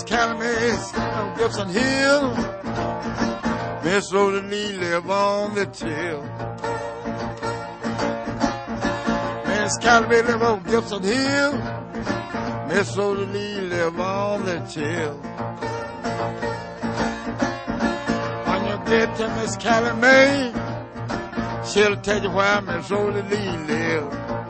Calumet on Gibson Hill. Miss Rosalie live on the till. Miss Calumet live on Gibson Hill. Miss Rosalie live on the till. When you get to Miss Calumet, she'll tell you where Miss Rosalie live.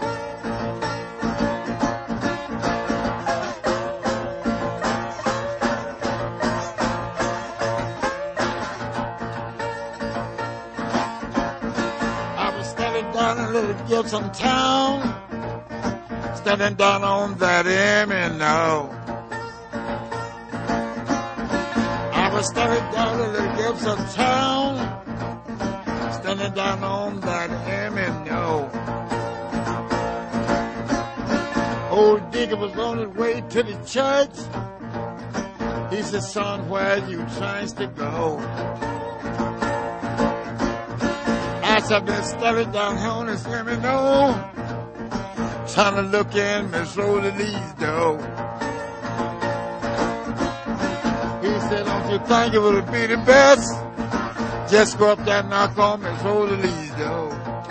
Down in little Gibson town, standing down on that M&O. I was standing down in little Gibson town, standing down on that M&O. Old Digger was on his way to the church. He said, son, where you trying to go? I've been standing down here on this M&O, trying to look in Miss Rosalie's door. He said, don't you think it would be the best? Just go up there and knock on Miss Rosalie's door.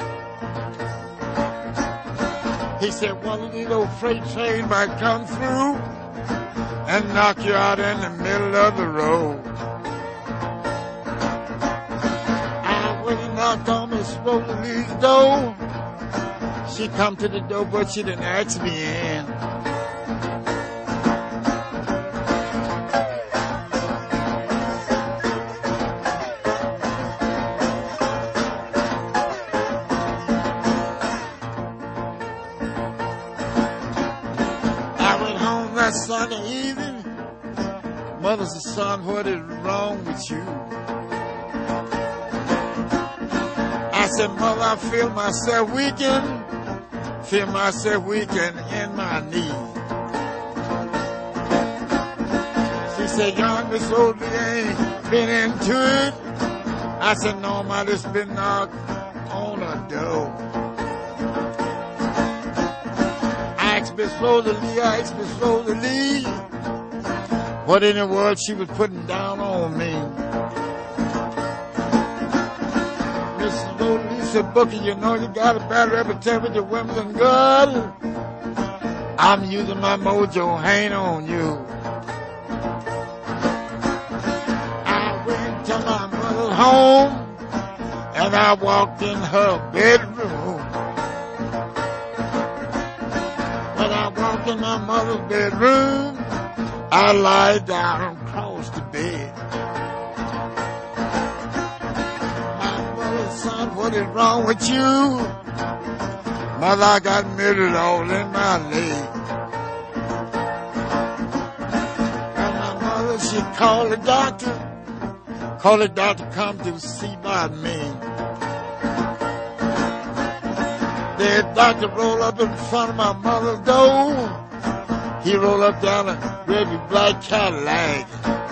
He said, one of these old freight trains might come through and knock you out in the middle of the road. Knocked on Miss Rosalie's door. She come to the door, but she didn't ask me in. I went home that Sunday evening. Mother said, son, what is wrong with you? I said, Mother, I feel myself weakened in my knee. She said, young Miss Rosalie ain't been into it. I said, no, I just been knocked on a door. I asked Miss Rosalie, what in the world she was putting down on me. He said, Bookie, you know you got a bad reputation with your women and girls. I'm using my mojo, ain't on you. I went to my mother's home and I walked in her bedroom. When I walked in my mother's bedroom, I lied down across the bed. Son, what is wrong with you? Mother, I got metal all in my leg. And my mother, she called the doctor come to see about me. The doctor rolled up in front of my mother's door. He rolled up down a baby black Cadillac.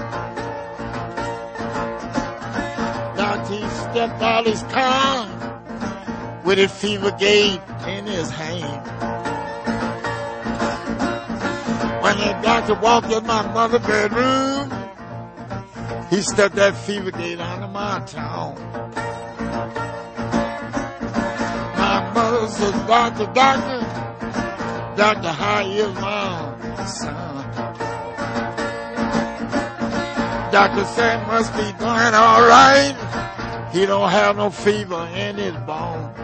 He stepped out his car with a fever gauge in his hand. When the doctor walked in my mother's bedroom, he stepped that fever gauge onto my tongue. My mother said, Doctor, how is my son? Doctor said, must be doing all right. He don't have no fever in his bone.